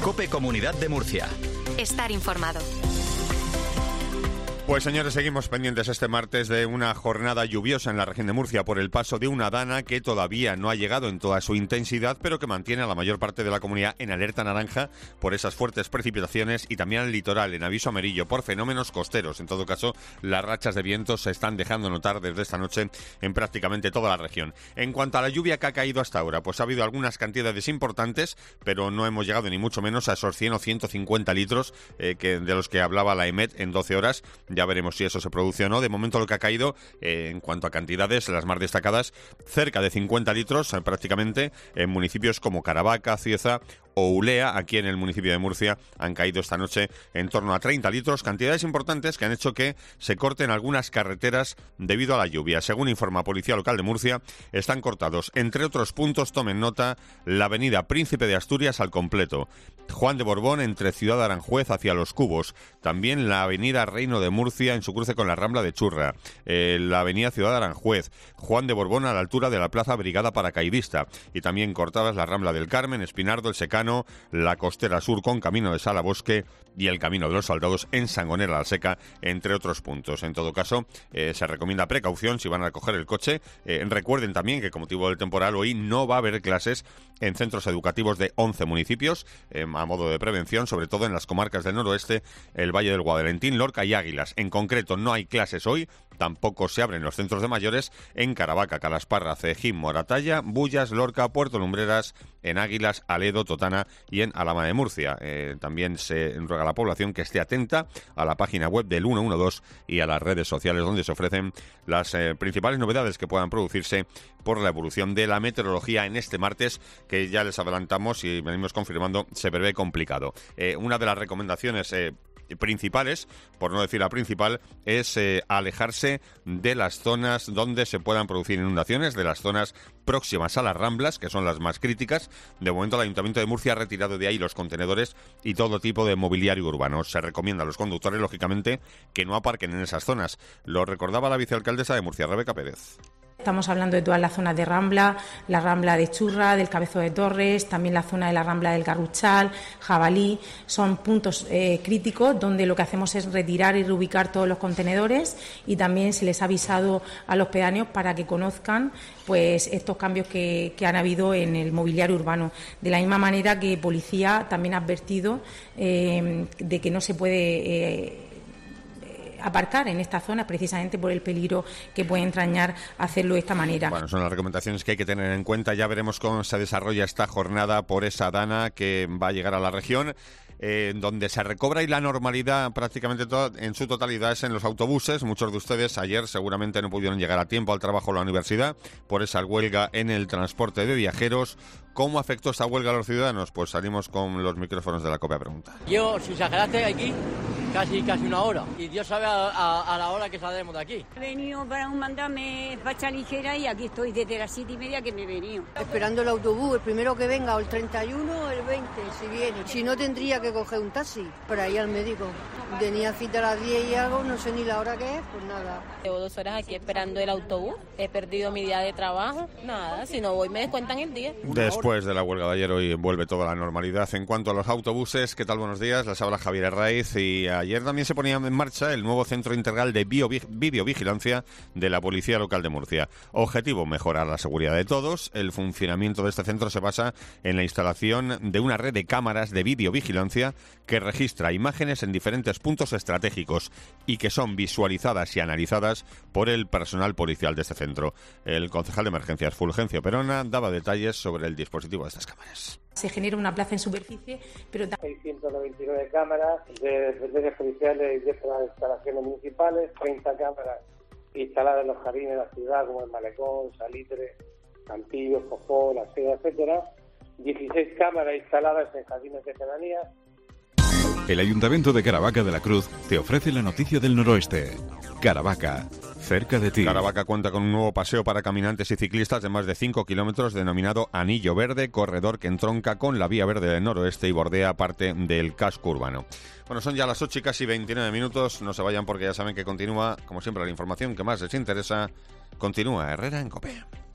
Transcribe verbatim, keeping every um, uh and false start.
COPE Comunidad de Murcia. Estar informado. Pues señores, seguimos pendientes este martes de una jornada lluviosa en la región de Murcia por el paso de una dana que todavía no ha llegado en toda su intensidad, pero que mantiene a la mayor parte de la comunidad en alerta naranja por esas fuertes precipitaciones y también al litoral en aviso amarillo por fenómenos costeros. En todo caso, las rachas de viento se están dejando notar desde esta noche en prácticamente toda la región. En cuanto a la lluvia que ha caído hasta ahora, pues ha habido algunas cantidades importantes, pero no hemos llegado ni mucho menos a esos cien o ciento cincuenta litros eh, que, de los que hablaba la EMET en doce horas. Ya veremos si eso se produce o no. De momento lo que ha caído eh, en cuanto a cantidades, las más destacadas, cerca de cincuenta litros eh, prácticamente en municipios como Caravaca, Cieza o Ulea. Aquí en el municipio de Murcia han caído esta noche en torno a treinta litros, cantidades importantes que han hecho que se corten algunas carreteras debido a la lluvia. Según informa Policía Local de Murcia, están cortados, entre otros puntos, tomen nota, la avenida Príncipe de Asturias al completo, Juan de Borbón entre Ciudad de Aranjuez hacia Los Cubos, también la avenida Reino de Murcia en su cruce con la Rambla de Churra, eh, la avenida Ciudad de Aranjuez, Juan de Borbón a la altura de la Plaza Brigada Paracaidista, y también cortadas la Rambla del Carmen, Espinardo, El Secano, la Costera Sur con Camino de Salabosque y el Camino de los Soldados en Sangonera la Seca, entre otros puntos. En todo caso, eh, se recomienda precaución si van a coger el coche. Eh, recuerden también que con motivo del temporal hoy no va a haber clases en centros educativos de once municipios, eh, a modo de prevención, sobre todo en las comarcas del noroeste, el Valle del Guadalentín, Lorca y Águilas. En concreto, no hay clases hoy, tampoco se abren los centros de mayores en Caravaca, Calasparra, Cejín, Moratalla, Bullas, Lorca, Puerto Lumbreras, en Águilas, Aledo, Totana y en Alhama de Murcia. Eh, también se ruega a la población que esté atenta a la página web del ciento doce y a las redes sociales donde se ofrecen las eh, principales novedades que puedan producirse por la evolución de la meteorología en este martes, que ya les adelantamos y venimos confirmando se prevé complicado. Eh, una de las recomendaciones eh, principales, por no decir la principal, es eh, alejarse de las zonas donde se puedan producir inundaciones, de las zonas próximas a las Ramblas, que son las más críticas. De momento el Ayuntamiento de Murcia ha retirado de ahí los contenedores y todo tipo de mobiliario urbano. Se recomienda a los conductores, lógicamente, que no aparquen en esas zonas. Lo recordaba la vicealcaldesa de Murcia, Rebeca Pérez. Estamos hablando de todas las zonas de Rambla, la Rambla de Churra, del Cabezo de Torres, también la zona de la Rambla del Garruchal, Jabalí. Son puntos eh, críticos donde lo que hacemos es retirar y reubicar todos los contenedores, y también se les ha avisado a los pedáneos para que conozcan pues estos cambios que, que han habido en el mobiliario urbano. De la misma manera que Policía también ha advertido eh, de que no se puede Eh, aparcar en esta zona precisamente por el peligro que puede entrañar hacerlo de esta manera. Bueno, son las recomendaciones que hay que tener en cuenta. Ya veremos cómo se desarrolla esta jornada por esa dana que va a llegar a la región. Eh, donde se recobra y la normalidad prácticamente toda, en su totalidad es en los autobuses. Muchos de ustedes ayer seguramente no pudieron llegar a tiempo al trabajo o a la universidad por esa huelga en el transporte de viajeros. ¿Cómo afectó esta huelga a los ciudadanos? Pues salimos con los micrófonos de la COPE a preguntar. Yo, si exageraste aquí, casi casi una hora. Y Dios sabe a, a, a la hora que saldremos de aquí. He venido para mandarme facha ligera y aquí estoy desde las siete y media que me he venido. Esperando el autobús, el primero que venga, o el treinta y uno o el veinte, si viene. Si no, tendría que coger un taxi para ir al médico. Tenía cita a las diez y algo, no sé ni la hora que es, pues nada. Llevo dos horas aquí esperando el autobús, he perdido mi día de trabajo, nada, si no voy me descuentan el día. Después de la huelga de ayer, hoy vuelve toda la normalidad. En cuanto a los autobuses, ¿qué tal? Buenos días, les habla Javier Herraiz, y ayer también se ponía en marcha el nuevo Centro Integral de Bio- Videovigilancia de la Policía Local de Murcia. Objetivo, mejorar la seguridad de todos. El funcionamiento de este centro se basa en la instalación de una red de cámaras de videovigilancia que registra imágenes en diferentes puntos estratégicos y que son visualizadas y analizadas por el personal policial de este centro. El concejal de Emergencias, Fulgencio Perona, daba detalles sobre el dispositivo de estas cámaras. Se genera una plaza en superficie, pero también seiscientas noventa y nueve cámaras de dependencias policiales y de las instalaciones municipales, treinta cámaras instaladas en los jardines de la ciudad, como el Malecón, Salitre, Campillo, Fofó, La Seda, etcétera, dieciséis cámaras instaladas en jardines de pedanía. El Ayuntamiento de Caravaca de la Cruz te ofrece la noticia del noroeste. Caravaca, cerca de ti. Caravaca cuenta con un nuevo paseo para caminantes y ciclistas de más de cinco kilómetros denominado Anillo Verde, corredor que entronca con la Vía Verde del Noroeste y bordea parte del casco urbano. Bueno, son ya las ocho y casi veintinueve minutos. No se vayan porque ya saben que continúa, como siempre, la información que más les interesa. Continúa Herrera en COPE.